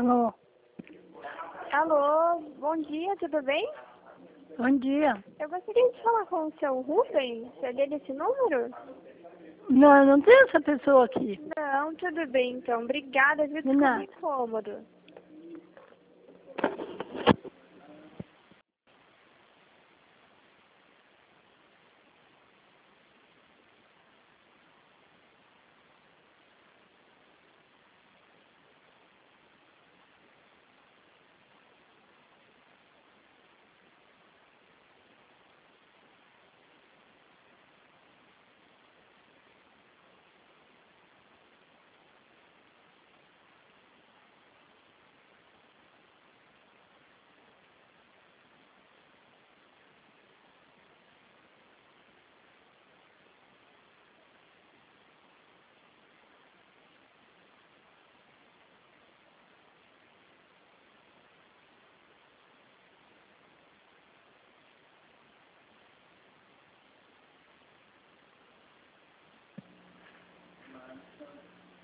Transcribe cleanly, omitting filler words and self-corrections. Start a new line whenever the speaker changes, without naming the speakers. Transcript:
Alô?
Alô, bom dia, tudo bem?
Bom dia.
Eu gostaria de falar com o seu Rubens, é dele esse número?
Não, eu não tenho essa pessoa aqui.
Não, tudo bem então, obrigada, viu?
De
Desculpa o
nada.
incômodo.